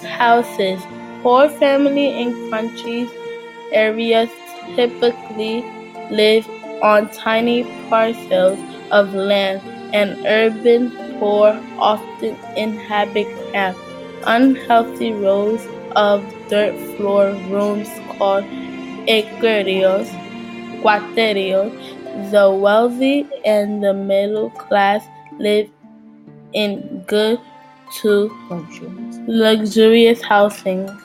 houses. Poor families in country areas typically live on tiny parcels of land, and urban poor often inhabit cramped, unhealthy rows of dirt floor rooms called cuarteles. The wealthy and the middle class live in good to luxurious housing.